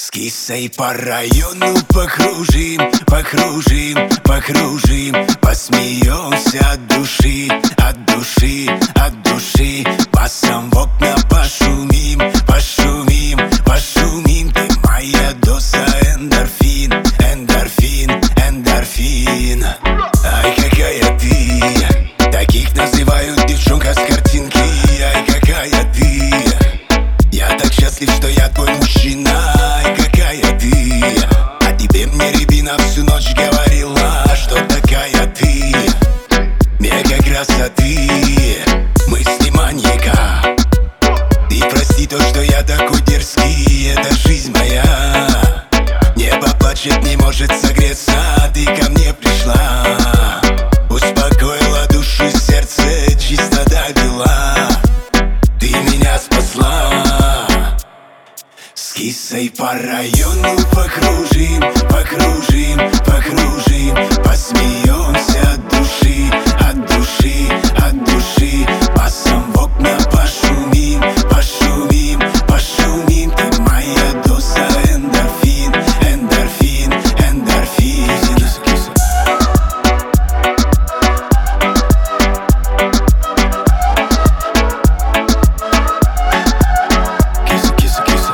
С кисой по району покружим, покружим, покружим. Посмеемся от души, от души, от души. Басом в окна пошумим, пошумим, пошумим. Ты моя доза эндорфин, эндорфин, эндорфин. Ай, какая ты, таких называют девчонка с картинки. Ай, какая ты, я так счастлив, что я твой мужчина. Ай, какая ты, а тебе мне рябина всю ночь говорила, что такая ты, мега красоты, мысли маньяка. Ты прости то, что я такой дерзкий, это жизнь моя. Небо плачет, не может согреться, ты ко мне пришла, успокоила душу и сердце, чисто добила. Ты меня спасла. С кисой по району покружим, покружим, покружим. Посмеемся от души, от души, от души. Басом в окна пошумим, пошумим, пошумим. Ты моя доза эндорфин, эндорфин, эндорфин. Киса, киса. Киса, киса, киса.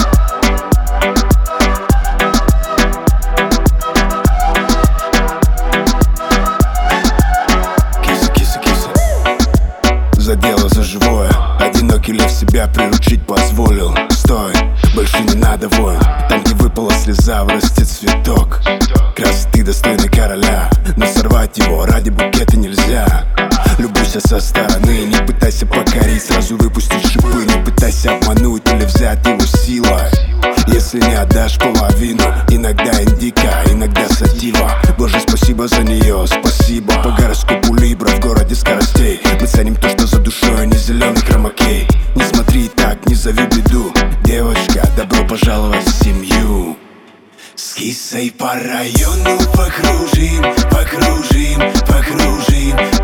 Киса, киса, киса. За дело, за живое. Одинокий лев себя приручить позволил. Стой, больше не надо воин. Там, где выпала слеза, вырастет цветок красоты достойный короля, но сорвать его ради букета нельзя. Любуйся со стороны, не пытайся покорить, сразу выпустить шипы. Не пытайся обмануть или взять его силой. Если не отдашь половину, иногда индика, иногда сатива. Боже, спасибо за нее, спасибо. По гороскопу Либра в городе скоростей. Мы ценим то, что за душой, а не зеленый хромакей. Не смотри так, не зови беду. Девочка, добро пожаловать в семью. С кисой по району покружим, покружим, покружим.